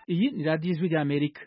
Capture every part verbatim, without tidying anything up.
Iyi ni radiyo ijwi rya Amerika.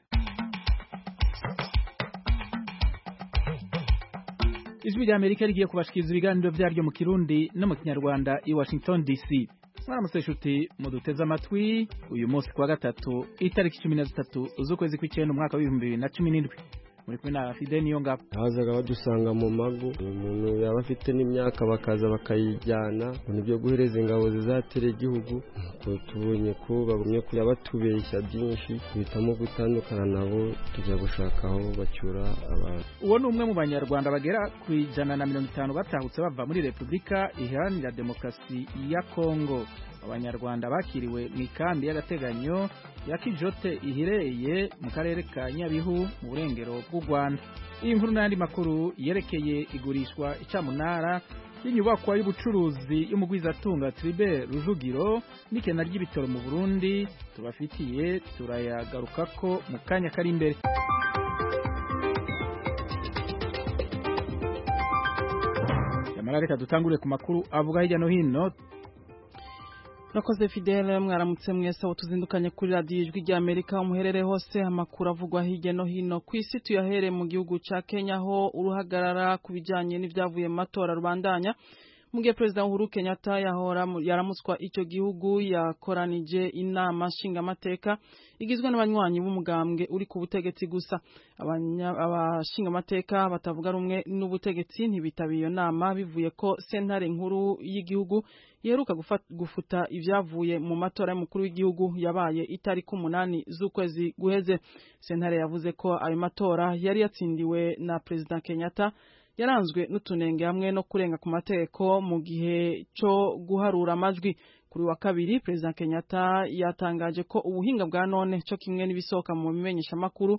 Ijwi rya Amerika rigiye kubashikiriza ibiganiro vyaryo mu Kirundi no mu Kinyarwanda i Washington D C. Mwaramutse shuti muduteze amatwi uyu munsi kwa gatatu itariki cumi na zitatu z'ukwezi kw'icenda umwaka wa bibiri na cumi n'indwi. Muri kumwe na Fidel Niyongabo. Hazaga badusanga mu mago, umuntu yaba afite n'imyaka bakaza bakayijyana, nibyo guhereza ingabo zizatere igihugu. Tubonye ko bagumye kuya batubeshya byinshi, bitamo gutandukana nabo tujya gushaka aho bacyura abantu. Uwo ni umwe mu banyarwanda bagera ku ijana na mirongo itanu batahutse bava muri Repubulika Iharanira Demokarasi ya Kongo. Abanyarwanda bakiriwe mu ikambi y'agateganyo ya Kijote ihireye mu karere ka Nyabihu mu burengero bw'u Rwanda. Iyi nkuru n'andi makuru yerekeye igurishwa icamunara y'inyubakwa y'ubucuruzi y'umugwizatunga Tribert Rujugiro n'ikena ry'ibitoro mu Burundi tubafitiye turayagarukako mu kanya kari imbere. Yamara reka dutangure ku makuru avuga hirya no hino. Nakoze Fidel mwaramutse mwese aho tuzindukanye kuri radio ijwi rya Amerika umuherere hose amakuru avugwa hirya no hino ku isi tuyahere mu gihugu ca Kenya ho uruhagarara kubijanye n'ivyavuye mu matora rubandanya mu gihe President Uhuru Kenyatta yahora yaramutswa ico gihugu yakoranije inama nshinga mateka igizwe n'abanywanyi b'umugambwe uri ku butegetsi gusa. Abashinga mateka batavuga rumwe n'ubutegetsi ntibitabiye iyo nama bivuye ko sentare nkuru y'igihugu yeruka gufuta ivyavuye mu matora y'umukuru w'igihugu yabaye itariki umunani z'ukwezi guheze. Sentare yavuze ko ayo matora yari yatsindiwe na President Kenyatta yaranzwe n'utunenge hamwe no kurenga ku mategeko mu gihe cyo guharura amajwi. Kuri wa kabiri President Kenyatta yatangaje ko ubuhinga bwa none cyo kimwe n'ibisohoka mu bimenyesha makuru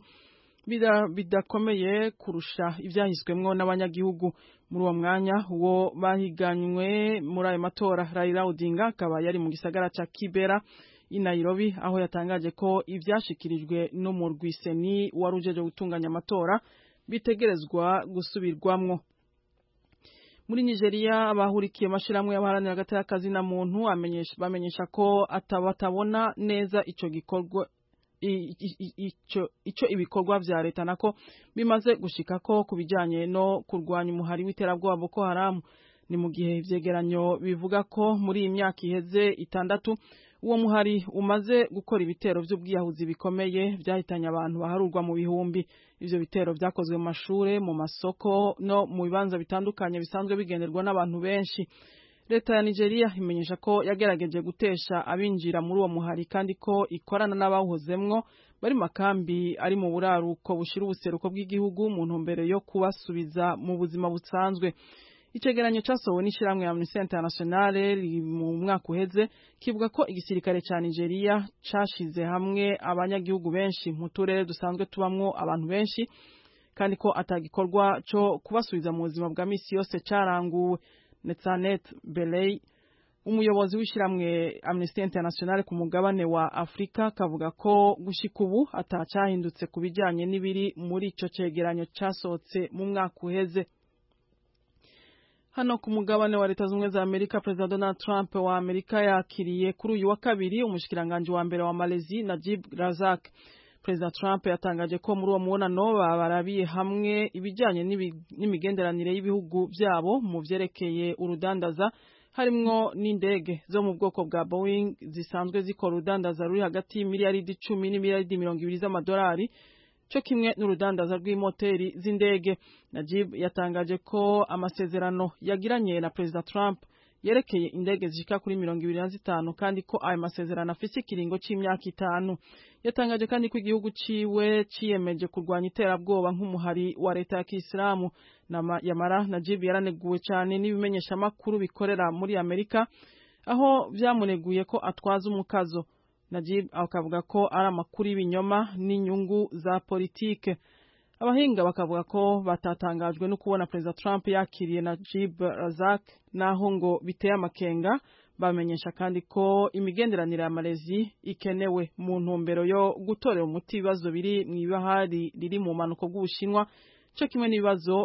bidakomeye kurusha ivyahiswemwo n'abanyagihugu. Muri uwo mwanya uwo bahiganywe muri ayo matora Raila Odinga akaba yari mu gisagara ca Kibera i Nairobi aho yatangaje ko ivyashikirijwe n'umurwi seni warujeje gutunganya amatora bitegerezwa gusubirwamwo. Muri Nigeria abahurikiye amashiramwe y'abaharanira hagati y'akazi na muntu amenyesha bamenyesha ko atabatabona neza ico gikorwa ico ico ibikorwa vya leta nako bimaze gushika ko kubijanye no kurwanya umuhari w'iterabwoba Boko Haram. Ni mu gihe ivyegeranyo bivuga ko muri imyaka iheze itandatu uwo muhari umaze gukora ibitero vy'ubwiyahuzi bikomeye vyahitanye abantu baharurwa mu bihumbi. Ivyo bitero vyakozwe mu mashure, mu masoko no mu bibanza bitandukanye bisanzwe bigenderwa n'abantu benshi. Leta ya Nigeria imenyesha ko yagerageje gutesha abinjira muri uwo muhari kandi ko ikorana n'abawuhozemwo bari makambi ari mu buraruko bushira ubuseruko bw'igihugu mu ntumbero yo kubasubiza mu buzima busanzwe. Icegeranyo casohowe n'ishiramwe ya Amnesty International mu mwaka uheze kivuga ko igisirikare ca Nigeria cashize hamwe abanyagihugu benshi mu turere dusanzwe tubamwo abantu benshi kandi ko atagikorwa cyo kubasubiza mu buzima bwa misi yose caranguwe. Netsanet Belay umuyobozi w'ishiramwe Amnesty International ku mugabane wa Afrika kavuga ko gushika ubu atacahindutse kubijanye n'ibiri muri ico cegeranyo casohotse mu mwaka uheze. Hano ku mugabane wa Leta Zunze za Amerika President Donald Trump wa Amerika yakiriye kuri uyu wa kabiri umushikiranganje wa mbere wa Malaysia Najib Razak. President Trump yatangaje ko muri uwo mubonano barabiye hamwe ibijanye n'imigenderanire y'ibihugu byabo mu vyerekeye urudandaza harimwo n'indege zo mu bwoko bwa Boeing zisanzwe zikora urudandaza ruri hagati y'imiliyaridi cumi n'imiliyaridi mirongo ibiri z'amadolari cyo kimwe n'urudandaza rw'imoteri z'indege. Najib yatangaje ko amasezerano yagiranye na President Trump yerekeye indege zishika kuri mirongo ibiri na zitanu kandi ko ayo masezerano afise ikiringo c'imyaka itanu. Yatangaje kandi ko igihugu ciwe ciyemeje kurwanya iterabwoba nk'umuhari wa leta ya Kisilamu. Yamara Najib yaraneguwe cyane n'ibimenyesha makuru bikorera muri Amerika aho vyamuneguye ko atwaza umukazo. Najib akavuga ko ari amakuru y'ibinyoma n'inyungu za politike. Abahinga bakavuga ko batatangajwe no kubona President Trump yakiriye Najib Razak naho ngo biteye amakenga. Bamenyesha kandi ko imigenderanire ya Malaysia ikenewe mu ntumbero yo gutorera umuti ibibazo biri mu ibahari riri mu manuko bw'Ubushinwa cyo kimwe n'ibibazo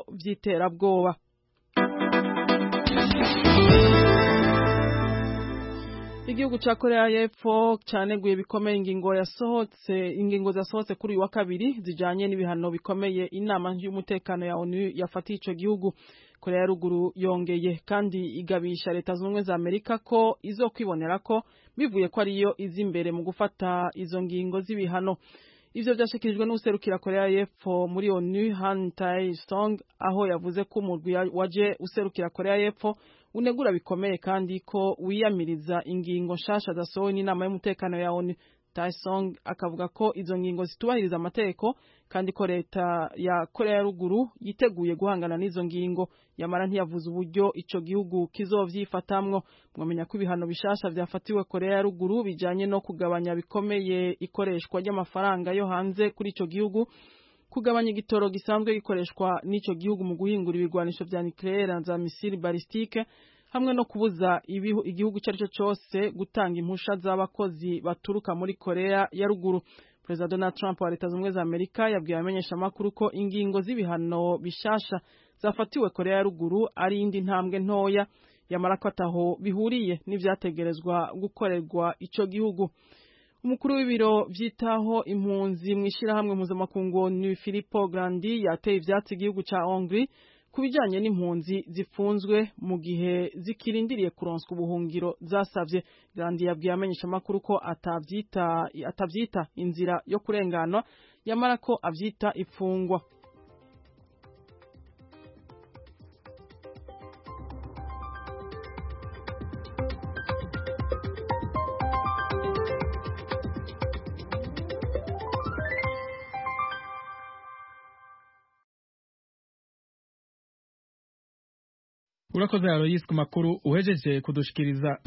vy'iterabwoba. Igihugu ca Korea y'Epfo caneguye bikomeye ingingo yasohotse ingingo zasohotse kuri uyu wa kabiri zijanye n'ibihano bikomeye inama y'umutekano ya O N U yafatiye ico gihugu. Korea ya ruguru yongeye kandi igabisha leta z'ubumwe za Amerika ko izokwibonera ko bivuye ko ariyo izi imbere mu gufata izo ngingo z'ibihano. Ivyo vyashikirijwe n'userukira Korea y'Epfo muri O N U Han Tae-song aho yavuze ko umurwi waje userukira Korea y'Epfo unegura bikomeye kandi ko wiyamiriza ingingo nshasha zasohowe n'inama y'umutekano ya O N U. Tae-song akavuga ko izo ngingo zitubahiriza amategeko kandi ko leta ya Korea ya ruguru yiteguye guhangana n'izo ngingo. Yamara ntiyavuze uburyo ico gihugu kizovyifatamwo. Mwamenya ko ibihano bishasha vyafatiwe Korea ya ruguru bijanye no kugabanya bikomeye ikoreshwa ry'amafaranga yo hanze kuri ico gihugu, kugabanya igitoro gisanzwe gikoreshwa n'ico gihugu mu guhingura ibigwanisho vya nucleaire za misile balistike, hamwe no kubuza igihugu cyarico cyose gutanga impusha z'abakozi baturuka muri Korea ya ruguru. President Donald Trump wa Leta Zunze za Amerika yabwiye abamenyesha makuru ko ingingo z'ibihano bishasha zafatiwe Korea ya ruguru ari indi ntambwe ntoya, yamara ko ataho bihuriye n'ivyategerezwa gukorerwa ico gihugu. Umukuru w'ibiro vyitaho impunzi mwishirahamwe mpuzamakungu ni Filippo Grandi yateye ivyatsi igihugu ca Hongrie kubijanye n'impunzi zifunzwe mu gihe zikirindiriye kuronswa ubuhungiro zasavye. Grandi yabwiye amenyesha makuru ko atavyita atavyita inzira yo kurengana, yamara ko avyita ifungwa. Urakoze Aloyes ku makuru uhejeje kudushikiriza.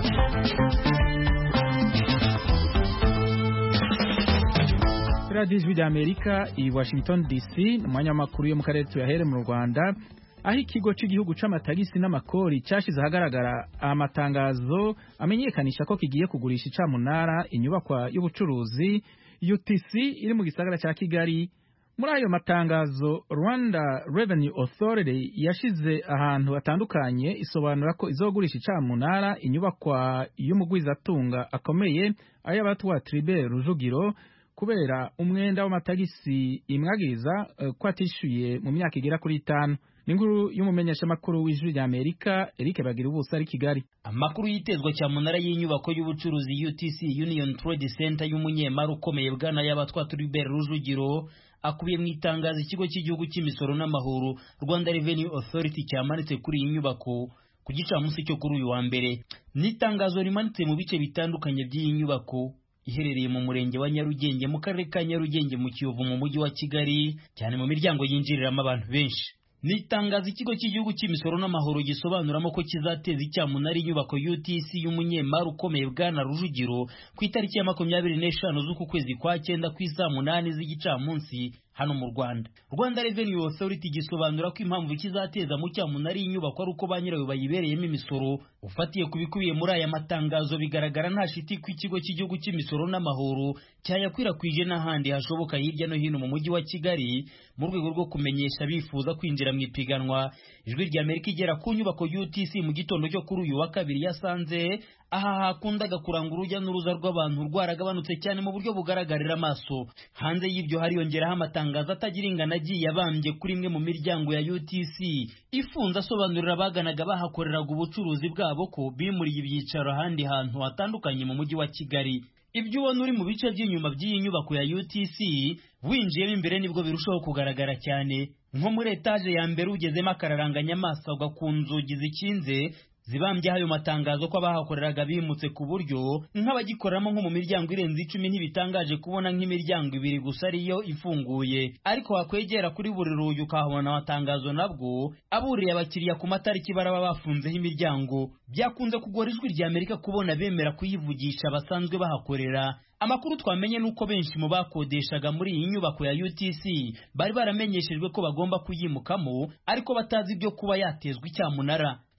Radio Ijwi ry'Amerika i Washington D C, umwanya makuru yo mu karere tuyahere mu Rwanda, aho ikigo cy'igihugu c'amatagisi n'amakori cyashize ahagaragara amatangazo amenyekanisha ko kigiye kugurisha icamunara inyubakwa y'ubucuruzi U T C iri mu gisagara ca Kigali. Muri ayo matangazo Rwanda Revenue Authority yashize ahantu hatandukanye isobanura ko izogurisha icamunara inyubakwa y'umugwizatunga akomeye ay'abatwa Tribert Rujugiro kubera umwenda w'amatagisi imwagiriza uh, ko atishuye mu myaka igera kuri itanu. N'inkuru y'umumenyesha makuru w'Ijwi ry'Amerika Eric Bagira ubusa ari Kigali. Amakuru yitezwa cyamunara y'inyubako y'ubucuruzi U T C Union Trade Center y'umunyemari ukomeye bwana y'abatwa Tribert Rujugiro akubiye mu itangazo ikigo cy'igihugu cy'imisoro n'amahoro Rwanda Revenue Authority cyamanitse kuri iyi nyubako ku gicamunsi cyo kuri uyu wa mbere. N'itangazo rimanitse mu bice bitandukanye by'iyi nyubako iherereye mu murenge wa Nyarugenge mu karere ka Nyarugenge mu Kiyovu mu mujyi wa Kigali, cyane mu miryango yinjiriramo abantu benshi. Nitangaza ikigo cy'igihugu cy'imisoro n'amahoro gisobanuramo ko kizateza icyamunara inyubako U T C y'umunyemari ukomeye bwana Rujugiro ku itariki ya makumyabiri n'eshanu z'uku kwezi kwa cyenda ku isaa munani z'igicamunsi hano mu Rwanda. Rwanda Revenue Authority gisobanura ko impamvu kizateza mu cyamunara inyubako ari uko ba nyirayo bayibereyemo imisoro. Ufatiye kubikubiye muri aya matangazo bigaragara nta shiti ku ikigo cy'igihugu cy'imisoro n'amahoro cyayakwirakwije n'ahandi hashoboka hirya no hino mu mujyi wa Kigali mu rwego rwo kumenyesha bifuza kwinjira mu ipiganwa. Ijwi ry'Amerika igera ku nyubako U T C mu gitondo cyo kuri uyu wa kabiri yasanze aha hakundaga kuranga urujya n'uruza rw'abantu rwaragabanutse cyane mu buryo bugaragarira amaso. Hanze y'ibyo hariyongeraho amatangazo atagira ingano agiye abambye kuri imwe mu miryango ya U T C ifunze asobanurira abaganaga bahakoreraga ubucuruzi bwabo ko bimuriye ibyicaro ahandi hantu hatandukanye mu mujyi wa Kigali. Ibyo ubona uri mu bice by'inyuma by'iyi nyubako ya U T C winjiyemo imbere nibwo birushaho kugaragara cyane. Nko muri etaje ya mbere ugezemo akararanganya amaso ku nzugi zikinze zibambye ayo matangazo ko abahakoreraga bimutse ku buryo nk'abagikoramo nko mu miryango irenze icumi ntibitangaje kubona nk'imiryango ibiri gusa ariyo ifunguye, ariko wakwegera kuri buri rugi ukahabona amatangazo nabwo aburiye abakiriya ku matariki baraba bafunzeho imiryango. Byakunze kugora Ijwi ry'Amerika kubona bemera kuyivugisha basanzwe bahakorera. Amakuru twamenye nuko benshi mu bakodeshaga muri iyi nyubako ya U T C bari baramenyeshejwe ko bagomba kuyimukamo ariko batazi ibyo kuba yatezwe icyamunara.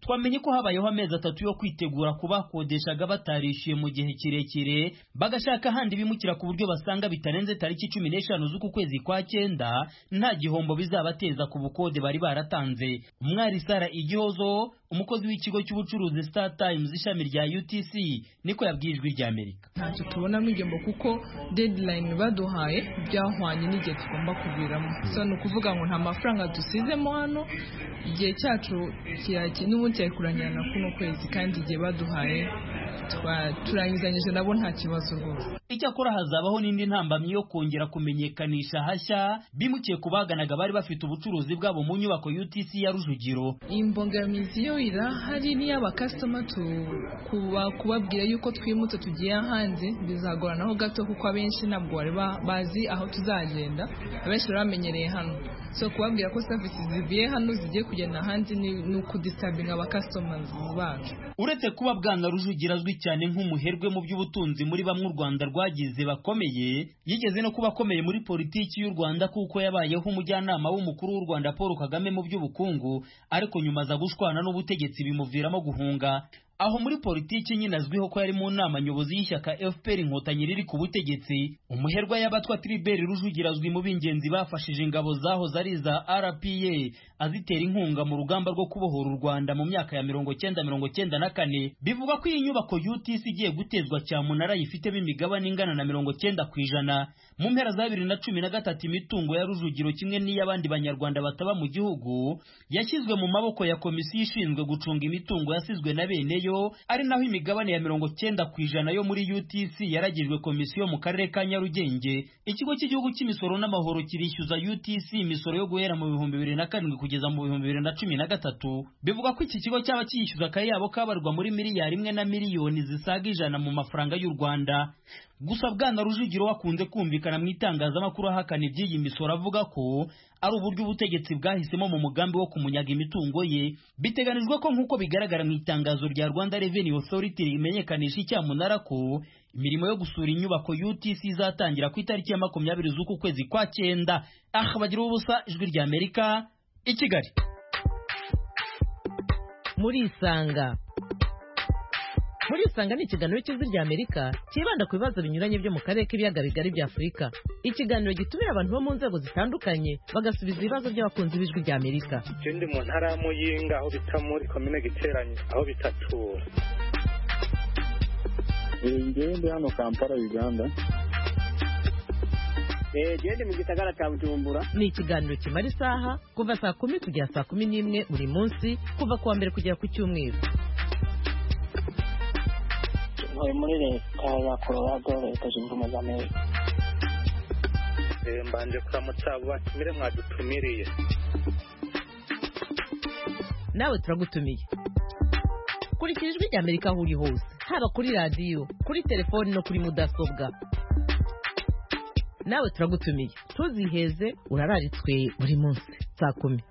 twamenye ko habayeho amezi atatu yo kwitegura kubakodeshaga batarishyuye mu gihe kirekire bagashaka handi bimukira ku buryo basanga bitarenze tariki cumi n'eshanu z'uku kwezi kwa cyenda nta gihombo bizabateza ku bukode bari baratanze. Umwari Sara Igihozo, umukozi w'ikigo cy'ubucuruzi Star Times ishami rya U T C, niko yabwiye Ijwi rya Amerika. Ntacyo tubonamo igihombo kuko deadline baduhaye byahwanye n'igihe tugomba kuviramo. So ni ukuvuga ngo nta mafaranga dusizemo hano, igihe cyacu kiraki n'ubundi cyari kurangirana kuno kwezi, kandi igihe baduhaye turangizanyije nabo nta kibazo rwose. Icyakora hazabaho n'indi ntambamyi yo kongera kumenyekanisha hashya bimukiye kubaganaga bari bafite ubucuruzi bwabo mu nyubako U T C ya Rujugiro. Imbogamizi yo irahari ni aba customer tu kuba kubabwira yuko twimutse tugiye hanze bizagoranaho gato kuko abenshi ntabwo bari bazi aho tuzagenda, abenshi bamenyereye hano. So kubabwira ko services ziviye hano zigiye kugenda hanze ni ukudisabinga aba customers bacu. Uretse kuba Bwana Rujugira azwi cyane nk'umuherwe mu by'ubutunzi muri bamwe u Rwanda rwagize bakomeye, yigeze no kuba akomeye muri politiki y'u Rwanda kuko yabayeho umujyanama w'umukuru w'u Rwanda Paul Kagame mu by'ubukungu, ariko nyuma aza gushwana n'ubutegetsi bimuviramo guhunga. Aho muri politiki nyine azwiho ko yari mu nama nyobozi y'ishyaka F P R Inkotanyi riri ku butegetsi. Umuherwa y'abatwa Tribert Rujugira azwi mu b'ingenzi bafashije ingabo zaho zari za R P A azitera inkunga mu rugamba rwo kubohora u Rwanda mu myaka ya mirongo cyenda mirongo cyenda na kane. Bivuga ko iyi nyubako U T C igiye gutezwa cyamunara yifitemo imigabane ingana na mirongo cyenda ku ijana. Mu mpera za bibiri na cumi na gatatu imitungo ya Rujugiro kimwe n'iy'abandi banyarwanda bataba mu gihugu yashyizwe mu maboko ya komisiyo ishinzwe gucunga imitungo yasizwe na bene yo, ari naho imigabane ya mirongo cyenda ku ijana yo muri U T C yaragijwe komisiyo mu karere ka Nyarugenge. Ikigo cy'igihugu cy'imisoro n'amahoro kirishyuza U T C imisoro yo guhera mu bihumbi bibiri na karindwi kugeza mu bihumbi bibiri na cumi na gatatu. Bivuga ko iki kigo cyaba cyishyuza akayabo kabarwa muri miliyari imwe na miliyoni zisaga ijana mu mafaranga y'u Rwanda. Gusa Bwana Rujugiro wakunze kumvikana mu itangazamakuru ahakana iby'iyi misoro, avuga ko ari uburyo ubutegetsi bwahisemo mu mugambi wo kumunyaga imitungo ye. Biteganijwe ko nk'uko bigaragara mu itangazo rya Rwanda Revenue Authority rimenyekanisha icyamunara ko imirimo yo gusura inyubako U T C izatangira ku itariki ya makumyabiri z'uku kwezi kwa cyenda. Aha bagira ubusa, Ijwi rya Amerika, i Kigali. Muri Isanga Muri Isanga ni ikiganiro cy'Ijwi rya Amerika kibanda ku bibazo binyuranye byo mu karere k'ibiyaga bigari bya Afurika. Ikiganiro gitumira abantu bo mu nzego zitandukanye bagasubiza ibibazo by'abakunzi b'Ijwi rya Amerika. Ikindi mu ntara ya Muyinga aho bita muri komine Giteranye aho bitatura. Ngende hano Kampala Uganda. Eh gende mu gisagara cya Bujumbura. Ni ikiganiro kimara isaha kuva saa kumi kugera saa kumi n'imwe buri munsi kuva kuwa mbere kugera ku cyumweru. Muri leta ya Colorado, leta zunze ubumwe za Amerika. Eh mbanje kuramutsa abo batumire mwadutumiriye. Nawe turagutumiye. Kurikira Ijwi rya Amerika aho uri hose, haba kuri radio, kuri telefoni no kuri mudasobwa. Nawe turagutumiye. Tuziheze urararitswe buri munsi saa kumi.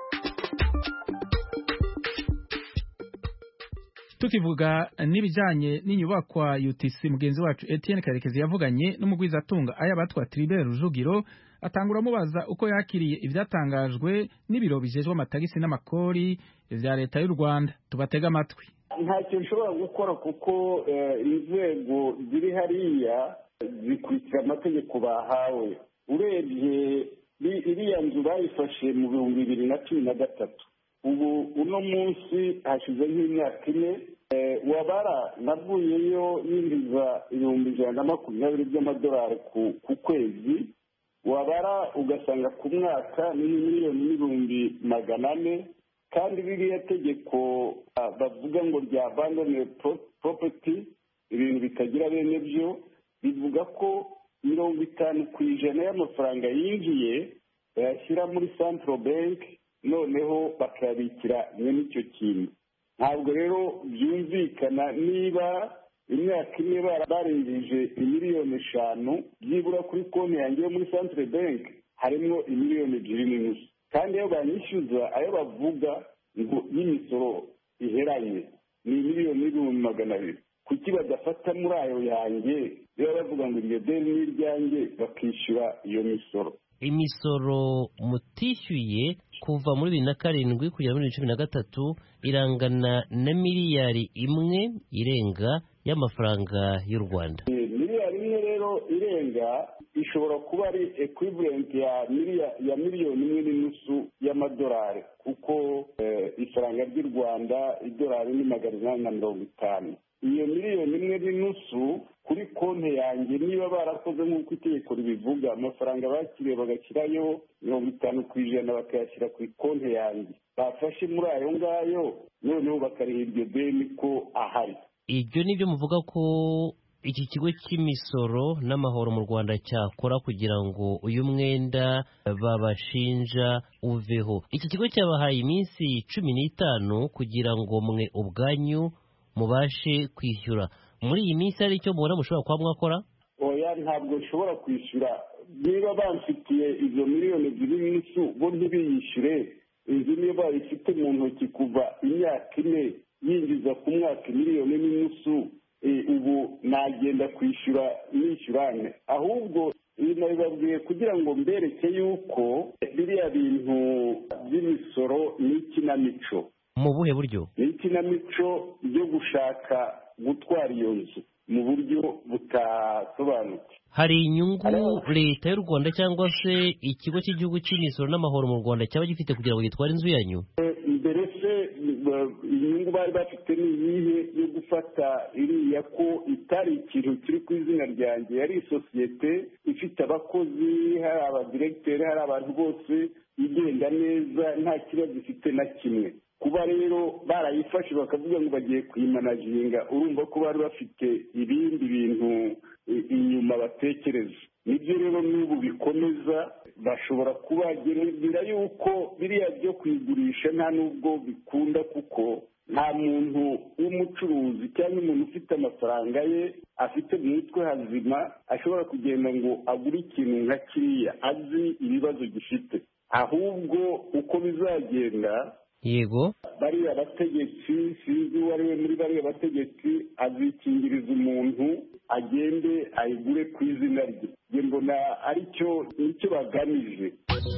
Tukivuga n'ibijanye n'inyubakwa U T C, mugenzi wacu Etienne Karekezi yavuganye n'umugwiza atunga ayabatwa Tribert Rujugiro atangura mubaza uko yakiriye ivyatangajwe n'ibiro bijejwe amatagisi n'amakori vya leta y'u Rwanda. Tubatega amatwi. Ntacyo nshobora gukora kuko inzego ziri hariya zikurikira amategeko bahawe. Urebye iriya nzu bayifashe mu bihumbi bibiri na cumi na gatatu, ubu uno munsi hashize nk'imyaka ine. Wabara navuyeyo yinjiza ibihumbi ijana na makumyabiri by'amadolari ku kwezi, wabara ugasanga ku mwaka ni miliyoni n'ibihumbi magana ane. Kandi biriya tegeko bavuga ngo rya abandoned property, ibintu bitagira bene byo, bivuga ko mirongo itanu ku ijana y'amafaranga yinjiye bayashyira muri Central Bank, noneho bakabikira nyine icyo kintu. Ntabwo rero byumvikana niba imyaka ine barengeje imiliyoni eshanu byibura kuri konti yanjye yo muri Central Bank harimo imiliyoni ebyiri n'inusu, kandi iyo banyishyuza ayo bavuga ngo y'imisoro iheranye ni miliyoni n'ibihumbi magana abiri. Kuki badafata muri ayo yanjye rero bavuga ngo iryo deni ni iryanjye bakishyura iyo misoro? imisoro mutishyuye kuva muri bibiri na karindwi kugera muri cumi na gatatu irangana na miliyari imwe irenga y'amafaranga y'u Rwanda. Miliyari imwe rero irenga ishobora kuba ari equivalent ya ya miliyoni imwe n'inusu y'amadolari kuko ifaranga ry'u Rwanda idolari ni magana inani na mirongo itanu. Iyo miliyoni imwe n'inusu kuri konti yanjye niba barakoze nk'uko itegeko ribivuga amafaranga bakiriye bagashyirayo mirongo itanu ku ijana bakayashyira ku konti yanjye bafashe muri ayo ngayo noneho bakariha iryo deni ko ahari. Ibyo nibyo muvuga ko iki kigo cy'imisoro n'amahoro mu Rwanda cyakora kugira ngo uyu mwenda babashinja uveho. Iki kigo cyabahaye iminsi cumi n'itanu kugira ngo mwe ubwanyu mubashe kwishyura. Muri iyi minsi hari icyo mubona mushobora kuba mwakora? Oya, ntabwo nshobora kwishyura. Niba bamfitiye izo miliyoni ebyiri n'inusu bo ntibiyishyure, inzu niba bayifite mu ntoki kuva imyaka ine yinjiza ku mwaka miliyoni n'inusu, ubu nagenda kwishyura nishyurane. Ahubwo nabibabwiye kugira ngo mbereke yuko biriya bintu by'imisoro ni ikinamico. Mu buhe buryo? Ni ikinamico ryo gushaka gutwara iyo nzu mu buryo butasobanutse. Hari inyungu leta y'u Rwanda cyangwa se ikigo cy'igihugu cy'imisoro n'amahoro mu Rwanda cyaba gifite kugira ngo gitware inzu yanyu? Mbere se inyungu bari bafite ni iyihe yo gufata iriya ko itari ikintu kiri ku izina ryanjye, yari isosiyete ifite abakozi, hari abadiregiteri, hari abantu bose igenda neza nta kibazo ifite na kimwe. Kuba rero barayifashe bakavuga ngo bagiye kuyimanaginga, urumva ko bari bafite ibindi bintu inyuma batekereza. Nibyo rero n'ubu bikomeza, bashobora kubagerera yuko biriya byo kuyigurisha nta n'ubwo bikunda kuko nta muntu w'umucuruzi cyangwa umuntu ufite amafaranga ye afite mu mutwe hazima ashobora kugenda ngo agure ikintu nka kiriya azi ibibazo gifite. Ahubwo uko bizagenda, yego, bariya bategetsi, sinzi uwo ari we muri bariya bategetsi, azikingiriza umuntu agende ayigure ku izina rye. Nge mbona aricyo nicyo bagamije.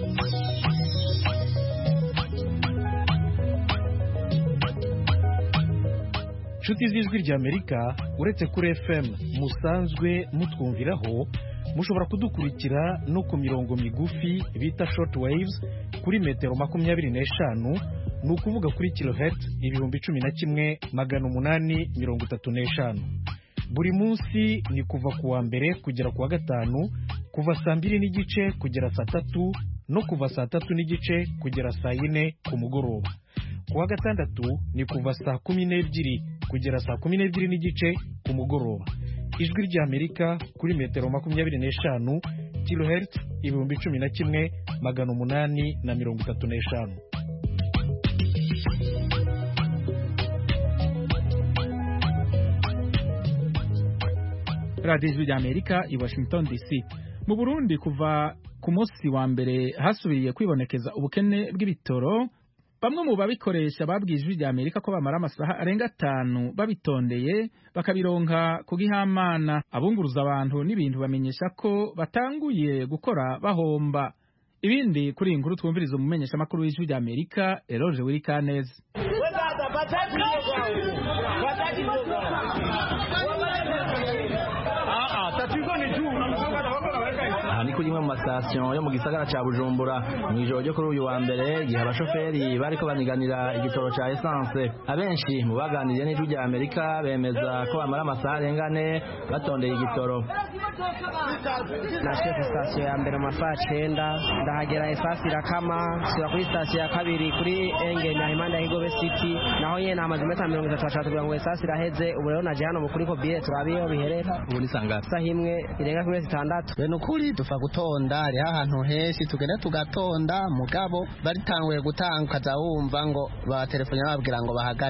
Nshuti z'ijwi ry'Amerika, uretse kuri F M musanzwe mutwumviraho, mushobora kudukurikira no ku mirongo migufi bita short waves kuri metero makumyabiri n'eshanu, ni ukuvuga kuri kilohertz ibihumbi cumi na kimwe magana umunani mirongo itatu n'eshanu. Buri munsi ni kuva ku wa mbere kugera ku wa gatanu, kuva saa mbiri n'igice kugera saa tatu no kuva saa tatu n'igice kugera saa yine ku mugoroba. Ku wa gatandatu ni kuva saa kumi n'ebyiri kugera saa kumi n'ebyiri n'igice ku mugoroba. Ijwi ry'Amerika kuri metero makumyabiri n'eshanu, kilohertz ibihumbi cumi na kimwe magana umunani na mirongo itatu n'eshanu. Radio Ijwi ry'Amerika i Washington D C. Mu Burundi kuva ku munsi wa mbere hasubiriye kwibonekeza ubukene bw'ibitoro. Bamwe mu babikoresha babwiye Ijwi ry'Amerika ko bamara amasaha arenga atanu babitondeye bakabironka ku gihamana. Abunguruza abantu n'ibintu bamenyesha ko batanguye gukora bahomba. Ibindi kuri inkuru twumviriza umumenyesha makuru w'Ijwi ry'Amerika Eroge Wirikaneze. Aha ni kuri imwe mu masitasiyo yo mu gisagara cya Bujumbura mu ijoro ryo kuri uyu wa mbere, igihe abashoferi bariko baniganira igitoro cya esanse. Abenshi mu baganiriye n'Ijwi ry'Amerika bemeza ko bamara amasaha arenga ane batondeye igitoro. Nashiye ku sitasiyo ya mbere mu masaha cyenda, ndahagera esanse irakama, nsubira kuri sitasiyo ya kabiri kuri Engenya impande ya Higobe City, naho nyene hamaze iminota mirongo itatu ashaka kugira ngo esanse iraheze. Ubu rero naje hano mu kuri Kobire turabiyo biherera. Ubu ni sangara saha imwe irenga kuri zitandatu. Bene ukuri dufa gutonda ari ahantu henshi tugenda tugatonda, mugabo baritanguye gutanga ukaza wumva ngo ba telefone babwira ngo bahagarike.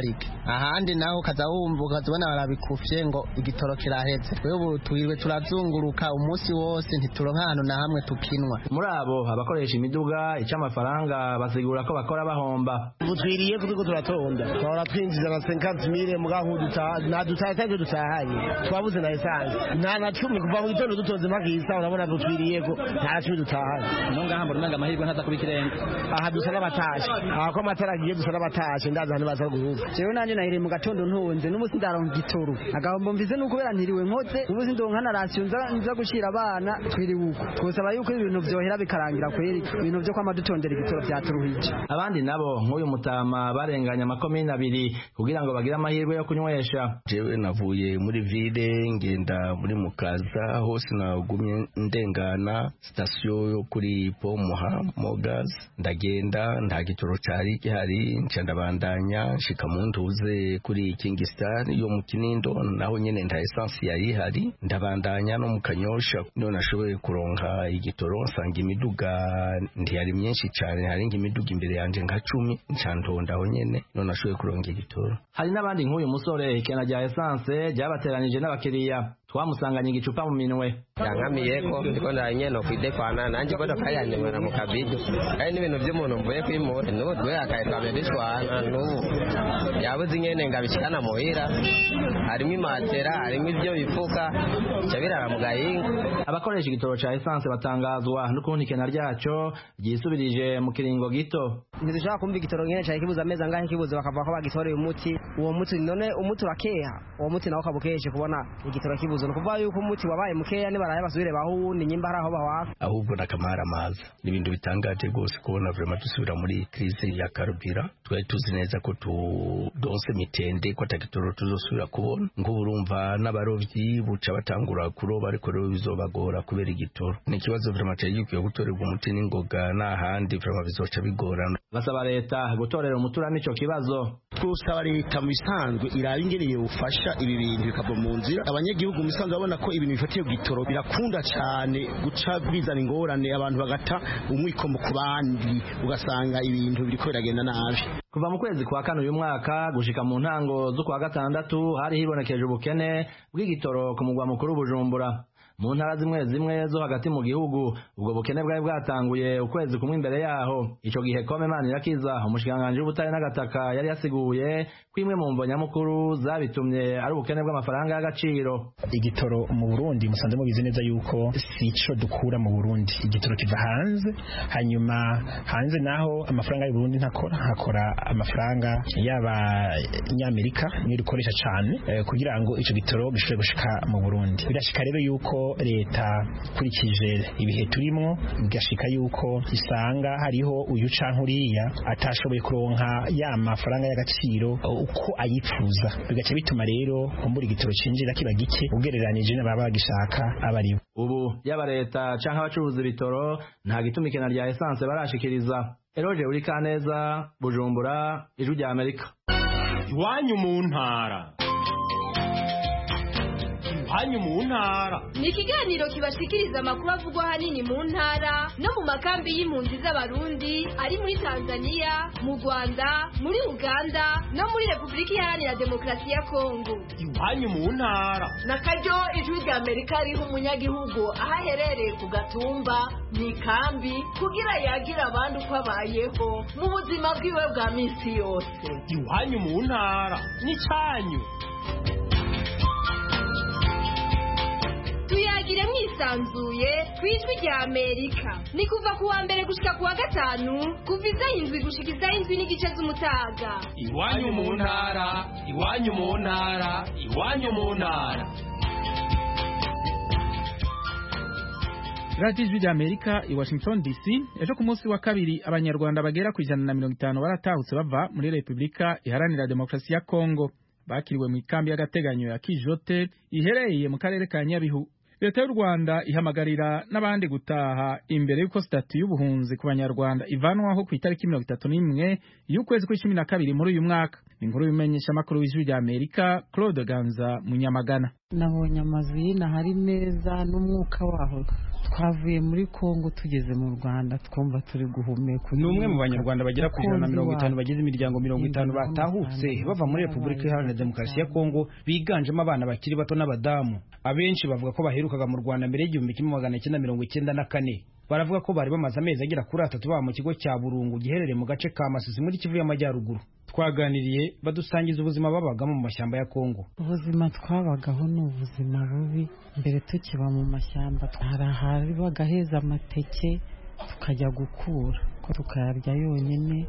ahandi naho kaza wumva ukazibona barabikufye ngo igitoro kiraheze twebwe ubu twiwe turazunguruka umunsi wose ntituronka ahantu na hamwe tukinwa. Muri abo abakoresha imiduga ica amafaranga basigura ko bakora bahomba. Butwiriye kuko turatonda twara twinjiza na cinquante mille mugaho na dutataje dutahanye twabuze na essence nta na cumi kuva mu gitondo dutonze makisa urabona butwiriye ko nta cumi dutahanye nonga hambura nanga amahirwe ntaza kubikirenga aha dusa n'abatashe aha ko amatara agiye dusa n'abatashe ndaza hano baza guhuza jewe nanje nahire mu gatondo ntunze n'umunsi ndaronka igitoro agahombo mvize nuko bera ntiriwe nkoze ubuzi ndonka na ratio nza nza gushira abana twiriwe uko twosaba yuko ibintu vyohera bikarangira kweri ibintu vyo kwama dutondera igitoro vyaturuhije. Abandi nabo nk'uyu mutama barenganya amakomine abiri kugira ngo bagire amahirwe yo kunywesha. Jewe navuye muri ville ngenda muri Mukaza hose nagumye ndengana station yo kuri Pomuha Mogas ndagenda nta gitoro cyari gihari nca ndabandanya nshika mu ntuze kuri Kingstar yo mu Kinindo naho nyene nta essence yari hari ndabandanya no mu Kanyosha no nashoboye kuronka igitoro nsanga imiduga ntiyari myinshi cyane hari imiduga imbere yanje nka cumi ncantonda aho nyene no nashoboye kuronka igitoro. Hari n'abandi nk'uyu musore ikena rya essence ryabateranije n'abakiriya twamusanganye igicupa mu minwe yankamiye ko ndiko ndanye no kwidekwana nanje ko ndakayanye mwana mu kabido ari n'ibintu by'umuntu mvuye kwimura n'ubu dwe akayitwa bishwana n'ubu yabuze nyene ngabishikana muhira harimo imatera harimo ibyo bifuka cyabirara mu gayinga. Abakoresha igitoro ca essence batangazwa n'ukuntu ikena ryaco ryisubirije mu kiringo gito. Ntidushaka kumva igitoro nyene cyari kibuza ameza ngahe kibuze bakava ko bagitoreye umuti uwo muti none umuti urakeha uwo muti nawo kabukeshe kubona igitoro kibuze no kuvuga yuko umuti wabaye mukeya ni baraye basubire baho ni nyimba haraho bawa ahubwo nakamara amazi n'ibintu bitangaje gose kubona vraiment dusubira muri crise ya karubira twari tuzi neza ko tu donse mitende ko takitoro tuzosubira kubona ngo urumva n'abarovyi buca batangura kuroba ariko rero bizobagora kubera igitoro ni kibazo vraiment cyagiye gutorerwa umuti n'ingoga n'ahandi vraiment bizoca bigorana. Basaba leta gutorera umutura n'ico kibazo. Twusaba leta mu bisanzwe iraba ingereye ufasha ibi bintu bikava mu nzira abanyagihugu mu bisanzwe babona ko ibintu bifatiye gitoro birakunda cyane guca bizana ingorane abantu bagata umwikomo ku bandi ugasanga ibintu biriko biragenda nabi. Kuva mu kwezi kwa kane uyu mwaka gushika mu ntango zo kwa gatandatu hari hibonekeje ubukene bw'igitoro ku mugwa mukuru Bujumbura. Mu ntara zimwe zimwe zo hagati mu gihugu ubwo bukene bwari bwatanguye ukwezi kumwe imbere yaho. Ico gihe Kome Manirakiza umushikiranganji w'ubutare n'agataka yari yasiguye kwimwe mu mvo nyamukuru zabitumye ari ubukene bw'amafaranga y'agaciro. Igitoro mu Burundi musanze mubizi neza yuko sico dukura mu Burundi, igitoro kiva hanze, hanyuma hanze naho amafaranga y'u Burundi ntakora hakora amafaranga y'aba nyamerika ni dukoresha cyane eh, kugira ngo ico gitoro gishobore gushika mu Burundi. Birashika rero yuko leta kurikije ibihe turimo bigashika yuko isanga hariho uyu canke uriya atashoboye kuronka ya mafaranga y'agaciro uko ayipfuza, bigace bituma rero kumbura igitoro cinjira kiba gike ugereranije n'ababa bagishaka abaribo. Ubu yaba leta canke abacuruza ibitoro nta gituma ikena rya essence barashikiriza. Eroje uri Kaneza, Bujumbura, Ijwi rya Amerika. Iwanyu mu ntara. Iwanyu mu ntara ni ikiganiro kibashikiriza amakuru avugwa hanini mu ntara no mu makambi y'impunzi z'abarundi ari muri Tanzania, mu Rwanda, muri Uganda no muri Republika Iharanira Demokarasi ya Kongo. Iwanyu mu ntara nakaryo Ijwi rya Amerika riho umunyagihugu aho aherereye ku gatumba mu ikambi kugira yagira abandi uko abayeho mu buzima bwiwe bwa minsi yose. Iwanyu mu ntara ni cyanyu. Tuyagire mwisanzuye kwijwi rya Amerika ni kuva kuwa mbere gushika kuwa gatanu kuva iza indwi gushika iza indwi n'igice z'umutaga. Iwanyu mu ntara, iwanyu mu ntara, iwanyu mu ntara. Radio Ijwi rya Amerika i Washington D C. Ejo ku munsi wa kabiri abanyarwanda bagera ku ijana na mirongo itanu baratahutse bava muri Republika Iharanira Demokarasi ya Kongo. Bakiriwe mu ikambi y'agateganyo ya Kijote iherereye mu karere ka Nyabihu. Leta y'u Rwanda ihamagarira n'abandi gutaha imbere y'uko stati y'ubuhunzi ku banyarwanda ivanwaho ku itariki mirongo itatu n'imwe y'ukwezi kwa cumi na kabiri muri uyu mwaka. Inkuru bimenyesha makuru w'Ijwi rya Amerika Claude Ganza Munyamagana. Nabonye amazu y'inahari meza n'umwuka waho twavuye muri Kongo tugeze mu Rwanda twumva turi guhumeka. Ni umwe mu banyarwanda bagera ku ijana na mirongo itanu bagize imiryango mirongo itanu batahutse bava muri Repubulika Iharanira Demokarasi ya Kongo, biganjemo abana bakiri bato n'abadamu. Abenshi bavuga ko baherukaga mu Rwanda mbere y'igihumbi kimwe magana cyenda mirongo icyenda na kane. Baravuga ko bari bamaze amezi agera kuri atatu baba mu kigo cya Burungu giherereye mu gace ka Masisi muri Kivu y'Amajyaruguru. Twaganiriye badusangiza ubuzima babagamo mu mashyamba ya Kongo. Ubuzima twabagaho ni ubuzima bubi. Mbere tukiba mu mashyamba hari bagaheza amateke tukajya gukura ko tukayarya yonyine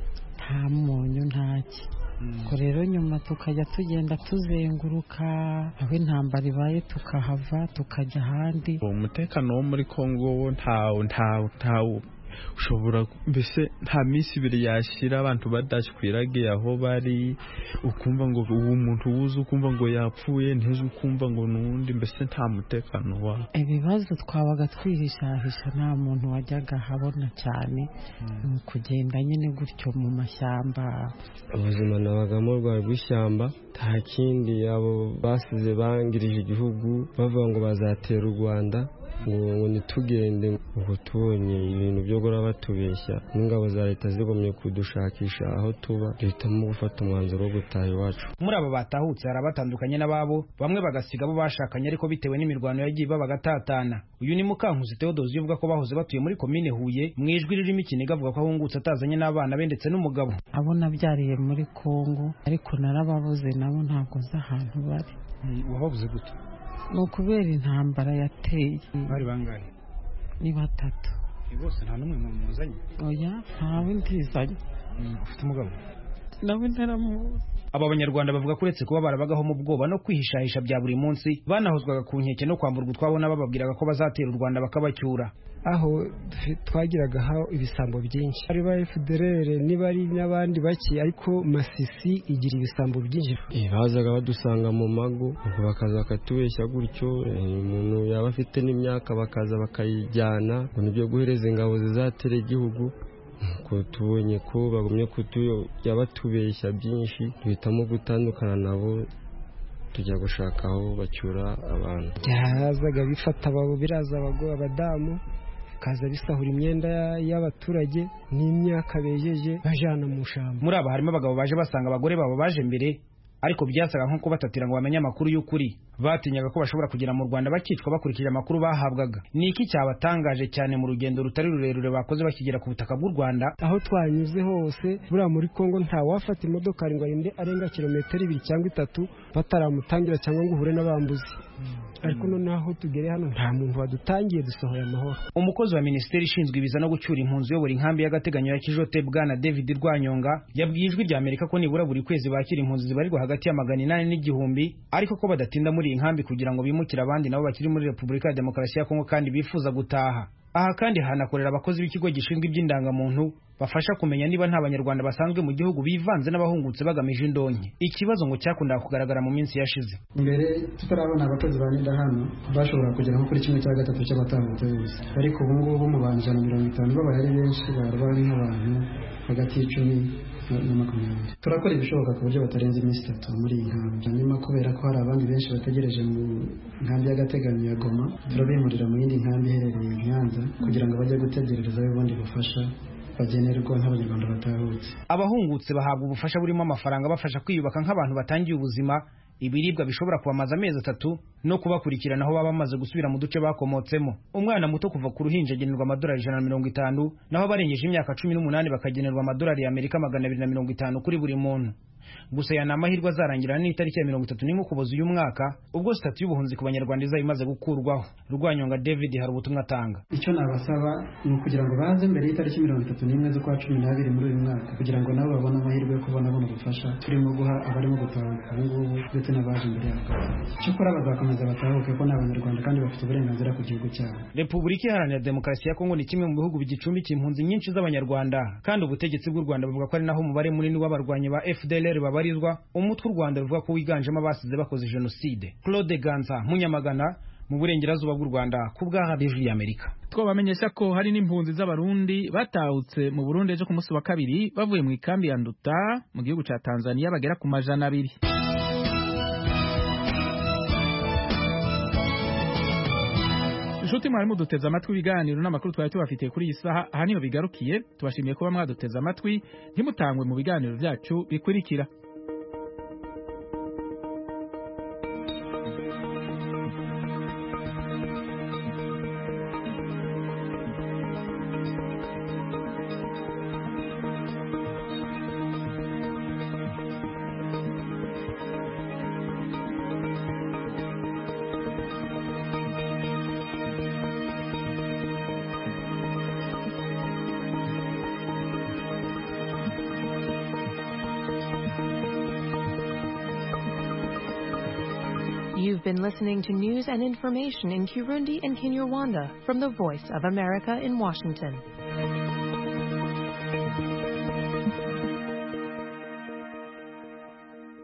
nta munyu ntaki. Ko rero nyuma tukajya tugenda tuzenguruka aho intambara ibaye tukahava tukajya ahandi. Umutekano wo muri Kongo ntawo ntawo ntawo ushobora mbese nta minsi ibiri yashira abantu badashwiragiye aho bari, ukumva ngo uwo muntu wuze ukumva ngo yapfuye nteje ukumva ngo nundi, mbese nta mutekano wa. Ibibazo twabaga twihishahisha nta muntu wajyaga habona cyane mu kugenda nyine gutyo mu mashyamba. Ubuzima nabagamo rwa rw'ishyamba nta kindi, abo basize bangirije igihugu bavuga ngo bazatera u Rwanda ngo nitugende, ngo tubonye ibintu byo gora batubeshya n'ingabo za leta zigomye kudushakisha aho tuba, duhitamo gufata umwanzuro wo gutaha iwacu. Muri aba batahutse hari abatandukanye n'ababo, bamwe bagasiga abo bashakanye ariko bitewe n'imirwano yagiye baba bagatatana. Uyu ni Mukankuzi Theodose uvuga ko bahoze batuye muri komine Huye, mu ijwi ririmo ikiniga avuga ko ahungutse atazanye n'abana be ndetse n'umugabo. Abo nabyariye muri Kongo ariko narababuze, nabo ntabwo nzi ahantu bari. Wababuze gute? Ni ukubera intambara yateye. Bari bangahe? Ni batatu. Bose nta n'umwe muzanye? Oya, ntawe ndizanye. Ufite umugabo? Nawe ntaramuzi. Aba banyarwanda bavuga ko uretse kuba barabagaho mu bwoba no kwihishahisha bya buri munsi, banahozwaga ku nkeke no kwamburwa utwabo n'abababwiraga ko bazatera u Rwanda bakabacyura. Aho twagiragaho ibisambo byinshi, ari ba F D L R nibari n'abandi bake, ariko Masisi igira ibisambo byinshi. Bazaga badusanga mu mago bakaza bakatubeshya gutyo, umuntu yaba afite n'imyaka bakaza bakayijyana ngo nibyo guhereza ingabo zizatera igihugu. Ko tubonye ko bagumye kutuya batubeshya byinshi, duhitamo gutandukana nabo tujya gushaka aho bacyura abantu. Byazaga bifata ababo biraza abagore abadamu kaza bisahura imyenda y'abaturage n'imyaka bejeje bajana mu shamba. Muri aba harimo abagabo baje basanga abagore babo baje mbere, ariko byasaga nko kubatatira ngo bamenye amakuru y'ukuri. Batinyaga ko bashobora kugera mu Rwanda bakicwa bakurikije amakuru bahabwaga. Ni iki cyabatangaje cyane mu rugendo rutari rurerure bakoze bakigera ku butaka bw'u Rwanda? Aho twanyuze hose buriya muri Kongo nta wafata imodoka ngo arinde arenga kilometero ibiri cyangwa itatu bataramutangira cyangwa ngo uhure n'abambuzi. Ariko noneho tugere hano nta muntu wadutangiye dusohoye amahoro. Umukozi wa Minisiteri ishinzwe ibiza no gucyura impunzi uyobora inkambi y'agateganyo ya Kijote Bwana David Rwanyonga yabwiye ijwi rya Amerika ko nibura buri kwezi bakira impunzi zibarirwa hagati ya magana inani n'igihumbi, ariko ko badatinda muri iyi nkambi kugira ngo bimukire abandi nabo bakiri muri Repubulika ya Demokarasi ya Kongo kandi bifuza gutaha. Aha kandi hanakorera abakozi b'ikigo gishinzwe iby'indangamuntu bafasha kumenya niba nta banyarwanda basanzwe mu gihugu bivanze n'abahungutse bagamije indonke. Ikibazo ngo cyakundaga kugaragara mu minsi yashize. Mbere tutarabona abakozi ba Nida hano bashobora kugera nko kuri kimwe cya gatatu cy'abatahutse bose, ariko ubu ngubu mu bantu ijana na mirongo itanu babaye ari benshi, barabara nk'abantu hagati y'icumi na makumyabiri. Turakora ibishoboka ku buryo batarenze iminsi itatu muri iyi nkambi. Nyuma kubera ko hari abandi benshi bategereje mu nkambi y'agateganyo ya Goma, turabimurira mu yindi nkambi iherereye i Nyanza kugira ngo bajye gutegerereza ubundi bufasha bagenerwa nk'abanyarwanda batahutse. Abahungutse bahabwa ubufasha burimo amafaranga bafasha kwiyubaka nk'abantu batangiye ubuzima, ibiribwa bishobora kubamaza amezi atatu no kubakurikirana aho baba bamaze gusubira mu duce bakomotsemo. Umwana muto kuva ku ruhinja agenerwa amadolari ijana na mirongo itanu, naho barengeje imyaka cumi n'umunani bakagenerwa amadolari ya Amerika magana abiri na mirongo itanu kuri buri muntu. Gusa ya namahirwe azarangira n'itariki ya mirongo itatu n'imwe Ukuboza uyu mwaka, ubwo sitati y'ubuhunzi ku banyarwanda izaba imaze gukurwaho. Rwanyonga David hari ubutumwa atanga. Icyo nabasaba ni ukugira ngo baze mbere y'itariki mirongo itatu n'imwe z'ukwa cumi n'abiri muri uyu mwaka kugira ngo nabo babone amahirwe yo kubona buno bufasha turimo guha abarimo gutahuka ubu ngubu ndetse n'abaje imbere yabo. Cyokora bazakomeza batahuke ko ni abanyarwanda kandi bafite uburenganzira ku gihugu cyabo. Repubulika Iharanira Demokarasi ya Kongo ni kimwe mu bihugu bigicumbikiye impunzi nyinshi z'abanyarwanda, kandi ubutegetsi bw'u Rwanda buvuga ko ari naho umubare munini w'abarwanyi ba F D L R babarizwa. Umutwe u Rwanda ruvuga ko wiganjemo abasize bakoze jenoside. Claude Ganza Munyamagana mu burengerazuba bw'u Rwanda ku bwa Radio y'Amerika. Twabamenyesha ko hari n'impunzi z'abarundi batahutse mu Burundi ejo ku munsi wa kabiri bavuye mu ikambi ya Nduta mu gihugu ca Tanzania bagera ku majana abiri. inshuti mwari muduteze amatwi ibiganiro n'amakuru twari tubafitiye kuri iyi saha aha niho bigarukiye tubashimiye kuba mwaduteze amatwi ntimutangwe mu biganiro byacu bikurikira. You've been listening to news and information in Kirundi and Kinyarwanda from the Voice of America in Washington.